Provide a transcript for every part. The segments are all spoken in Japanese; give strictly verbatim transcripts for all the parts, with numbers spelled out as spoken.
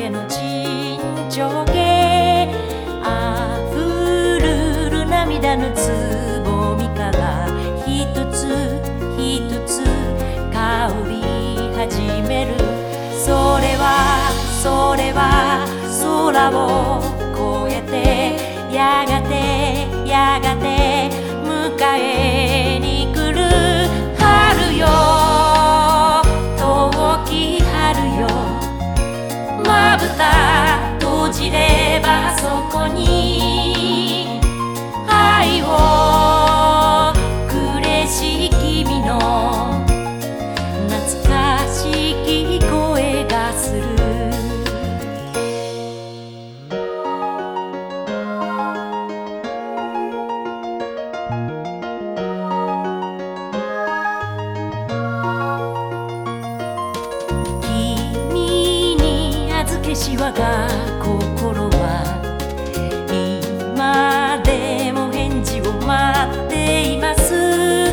峠の沈丁あふるる涙のつぼみから一つ一つ香り始める。それはそれは空を越えてやがてやがて迎えに来る春よ、遠き春よ。まぶた閉じればそこに愛をくれし君の懐かしき声がする。しわが心は今でも返事を待っています。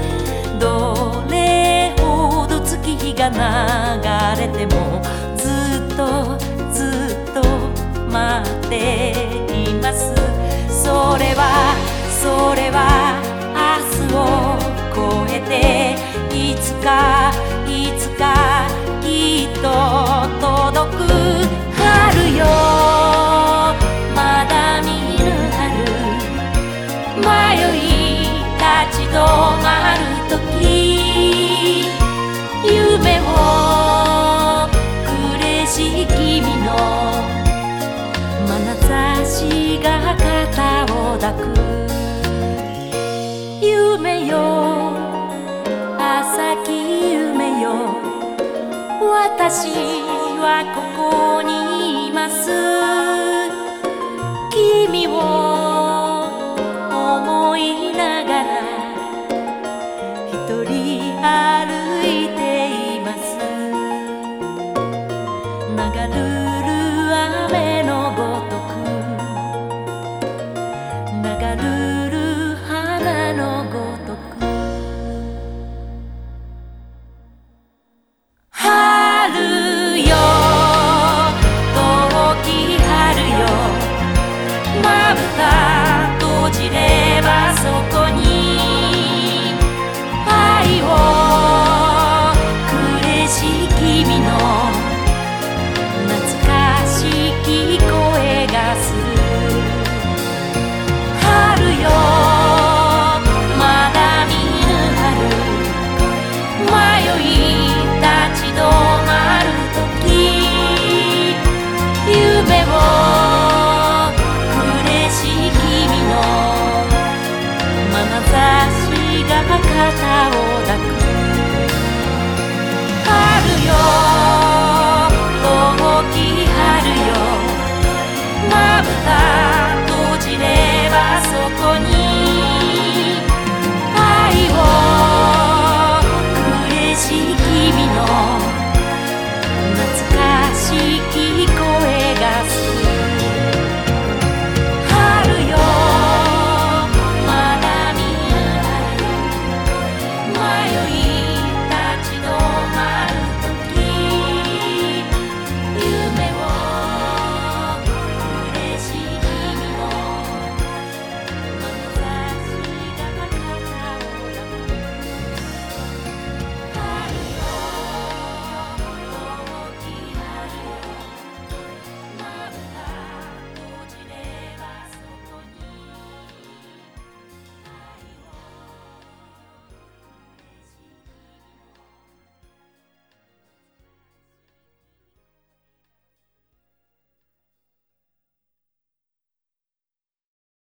どれほど月日が流れてもずっとずっと待っています。それはそれは明日を越えていつかいつかきっと届く春よ、まだ見ぬ春。迷い立ち止まるとき、夢をくれし君の眼差しが肩を抱く。夢よ浅き夢よ、私はここ